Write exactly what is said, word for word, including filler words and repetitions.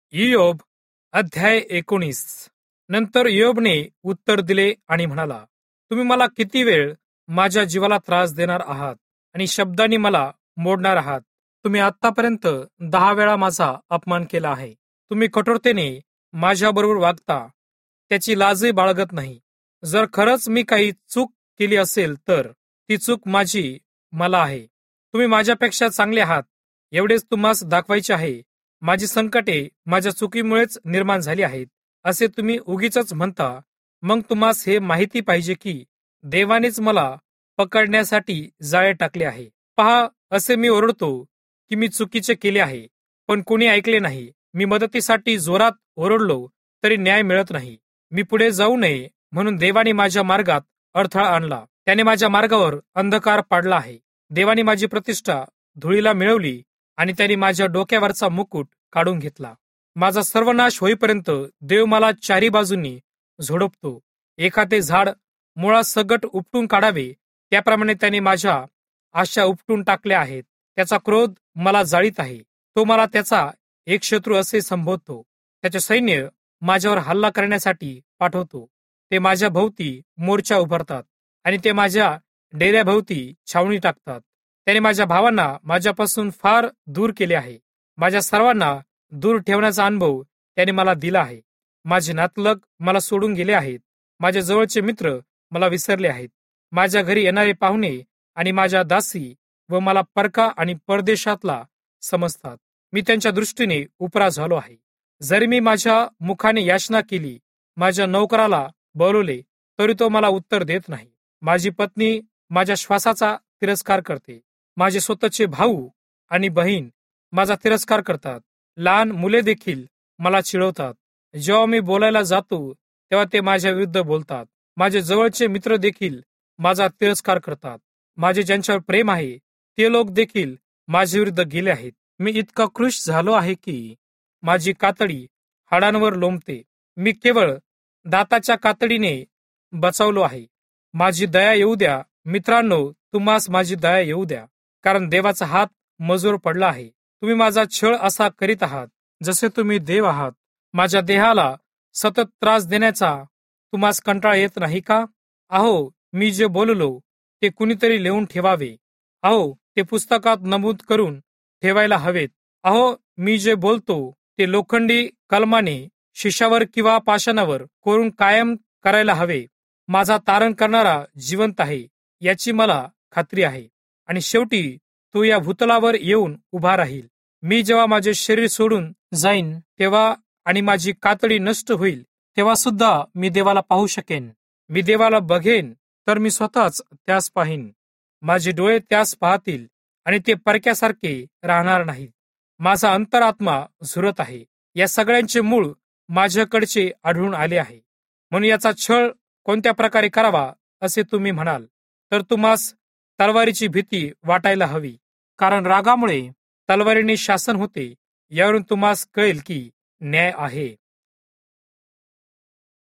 इयोब अध्याय एकोणीस. नंतर इयोबने उत्तर दिले आणि म्हणाला, तुम्ही मला किती वेळ माझ्या जीवाला त्रास देणार आहात आणि शब्दांनी मला मोडणार आहात. तुम्ही आतापर्यंत दहा वेळा माझा अपमान केला आहे. तुम्ही कठोरतेने माझ्याबरोबर वागता, त्याची लाजही बाळगत नाही. जर खरंच मी काही चूक केली असेल तर ती चूक माझी मला आहे. तुम्ही माझ्यापेक्षा चांगले आहात एवढेच तुम्हास दाखवायचे आहे. माझी संकटे माझ्या चुकीमुळेच निर्माण झाली आहेत असे तुम्ही उगीच म्हणता. मग तुम्हास हे माहिती पाहिजे की देवानेच मला पकडण्यासाठी जाळे टाकले आहे. पहा, असे मी ओरडतो की मी चुकीचे केले आहे, पण कोणी ऐकले नाही. मी मदतीसाठी जोरात ओरडलो तरी न्याय मिळत नाही. मी पुढे जाऊ नये म्हणून देवाने माझ्या मार्गात अडथळा आणला. त्याने माझ्या मार्गावर अंधकार पाडला आहे. देवाने माझी प्रतिष्ठा धुळीला मिळवली आणि त्यांनी माझ्या डोक्यावरचा मुकुट काढून घेतला. माझा सर्वनाश होईपर्यंत देव मला चारी बाजूंनी झोडपतो. एखादे झाड मुळासकट उपटून काढावे त्याप्रमाणे त्याने माझ्या आशा उपटून टाकल्या आहेत. त्याचा क्रोध मला जाळीत आहे. तो मला त्याचा एक शत्रू असे संबोधतो. त्याचे सैन्य माझ्यावर हल्ला करण्यासाठी पाठवतो. ते माझ्या भोवती मोर्चा उभारतात आणि ते माझ्या डेऱ्याभोवती छावणी टाकतात. त्याने माझ्या भावांना माझ्यापासून फार दूर केले आहे. माझ्या सर्वांना दूर ठेवण्याचा अनुभव त्याने मला दिला आहे. माझे नातलग मला सोडून गेले आहेत. माझे जवळचे मित्र मला विसरले आहेत. माझ्या घरी येणारे पाहुणे आणि माझ्या दासी व मला परका आणि परदेशातला समजतात. मी त्यांच्या दृष्टीने उपरा झालो आहे. जरी मी माझ्या मुखाने याचना केली, माझ्या नोकराला बोलवले, तरी तो मला उत्तर देत नाही. माझी पत्नी माझ्या श्वासाचा तिरस्कार करते. माझे स्वतःचे भाऊ आणि बहीण माझा तिरस्कार करतात. लहान मुले देखील मला चिडवतात. जेव्हा मी बोलायला जातो तेव्हा ते माझ्या विरुद्ध बोलतात. माझे जवळचे मित्र देखील माझा तिरस्कार करतात. माझे ज्यांच्यावर प्रेम आहे ते लोक देखील माझ्या विरुद्ध गेले आहेत. मी इतका कृश झालो आहे की माझी कातडी हाडांवर लोंबते. मी केवळ दाताच्या कातडीने बचावलो आहे. माझी दया येऊ द्या मित्रांनो, तुम्हास माझी दया येऊ द्या, कारण देवाचा हात मजूर पडला आहे. तुम्ही माझा छळ असा करीत आहात जसे तुम्ही देव आहात. माझ्या देहाला सतत त्रास देण्याचा तुम्हास कंटाळा येत नाही का? अहो, मी जे बोललो ते कुणीतरी लिहून ठेवावे. अहो, ते पुस्तकात नमूद करून ठेवायला हवेत. अहो, मी जे बोलतो ते लोखंडी कलमाने शिशावर किंवा पाषाणावर कोरून कायम करायला हवे. माझा तारण करणारा जिवंत आहे याची मला खात्री आहे आणि शेवटी तो या भूतलावर येऊन उभा राहील. मी जेव्हा माझे शरीर सोडून जाईन तेव्हा आणि माझी कातडी नष्ट होईल तेव्हा सुद्धा मी देवाला पाहू शकेन. मी देवाला बघेन तर मी स्वतःच त्यास पाहीन. माझे डोळे त्यास पाहतील आणि ते परक्यासारखे राहणार नाहीत. माझा अंतरात्मा झुरत आहे. या सगळ्यांचे मूळ माझ्याकडचे आढळून आले आहे. म्हणून याचा छळ कोणत्या प्रकारे करावा असे तुम्ही म्हणाल तर तुम्हास तलवारीची भीती वाटायला हवी, कारण रागामुळे तलवारीने शासन होते. यावरून तुम्हास कळेल की न्याय आहे.